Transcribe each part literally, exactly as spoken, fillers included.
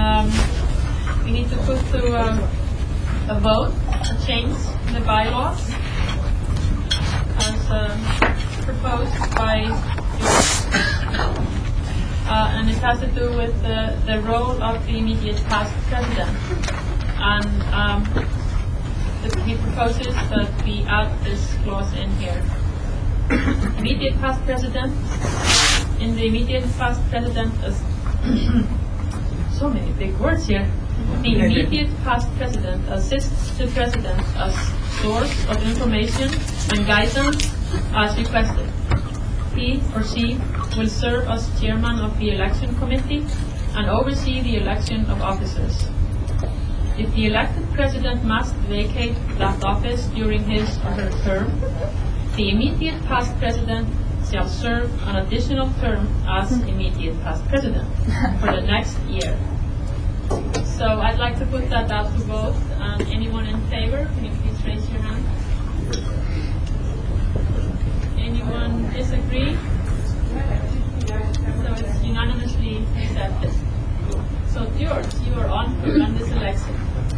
um, we need to put to um, a vote a change in the bylaws as um, proposed by uh, and it has to do with the, the role of the immediate past president. And um, the, he proposes that we add this clause in here. Immediate past president. In the immediate past president, as so many big words here. The immediate past president assists the president as source of information and guidance as requested. He or she will serve as chairman of the election committee and oversee the election of officers. If the elected president must vacate that office during his or her term, the immediate past president shall serve an additional term as immediate past president for the next year. So I'd like to put that out to vote. Um, anyone in favor, can you please raise your hand? Anyone disagree? So it's unanimously accepted. So George, you are on to run this election.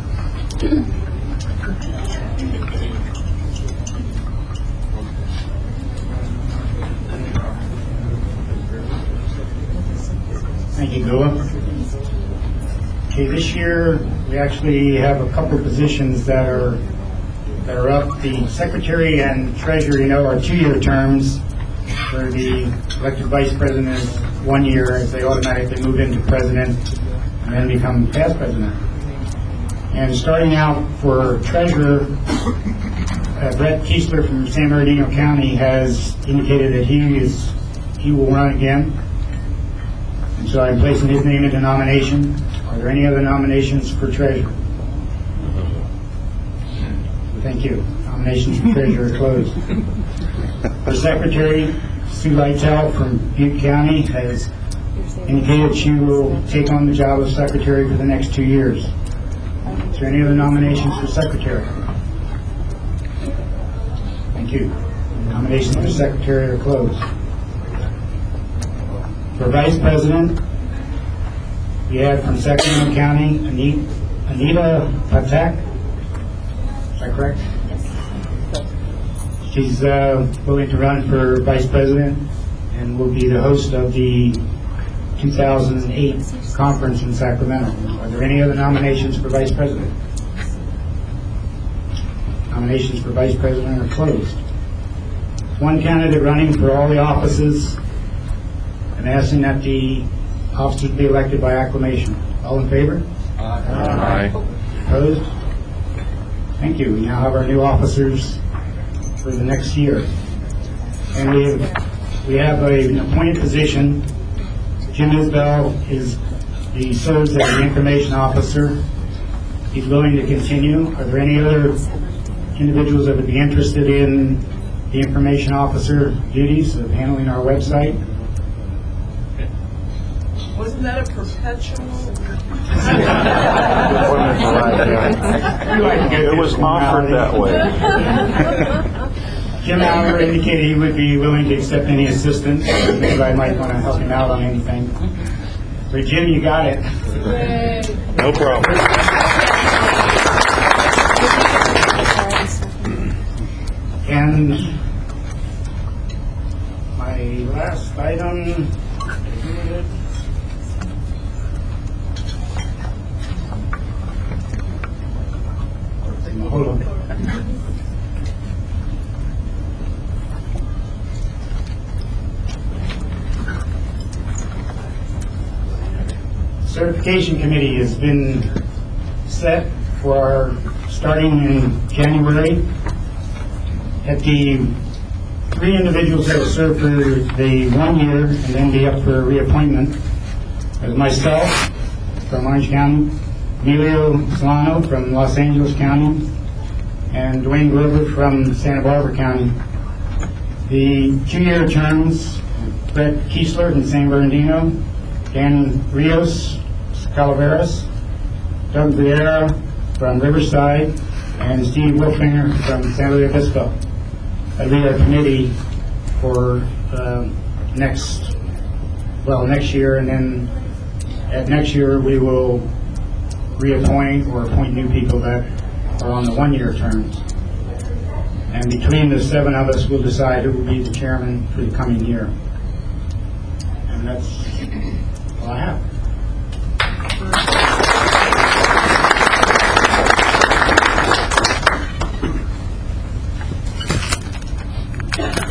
Thank you, Gula. Okay, this year we actually have a couple of positions that are that are up. The secretary and treasurer, you know, are two-year terms. For the elected vice president is one year, as they automatically move into president and then become past president. And starting out for treasurer, uh, Brett Kiesler from San Bernardino County has indicated that he is he will run again. And so I'm placing his name into nomination. Are there any other nominations for treasurer? Thank you. Nominations for treasurer are closed. For secretary, Sue Lytell from Butte County has indicated she will take on the job of secretary for the next two years. Is there any other nominations for secretary? Thank you. Nominations for secretary are closed. For vice president, we have from Sacramento County, Anita, Anita Patak. Is that correct? Yes. She's uh, willing to run for vice president and will be the host of the two thousand eight conference in Sacramento. Are there any other nominations for vice president? Nominations for vice president are closed. One candidate running for all the offices and asking that the officers be elected by acclamation. All in favor? Aye. Aye. Opposed? Thank you. We now have our new officers for the next year. And we have, we have a, an appointed position. Jim Isbell is, he serves as the information officer. He's willing to continue. Are there any other individuals that would be interested in the information officer duties of handling our website? Wasn't that a perpetual? It was offered that way. Jim Aller indicated he would be willing to accept any assistance. Maybe I might want to help him out on anything. But Jim, you got it. No problem. And my last item. Hold on. Certification committee has been set for our starting in January. At the three individuals that will serve for the one year and then be up for reappointment as myself from Orange County, Emilio Solano from Los Angeles County, and Dwayne Glover from Santa Barbara County. The two-year terms, Brett Kiesler from San Bernardino, Dan Rios Calaveras, Doug Vieira from Riverside, and Steve Wolfinger from San Luis Obispo. That'll be our committee for uh, next, well, next year, and then at next year we will reappoint or appoint new people that are on the one-year terms. And between the seven of us, we'll decide who will be the chairman for the coming year. And that's all I have.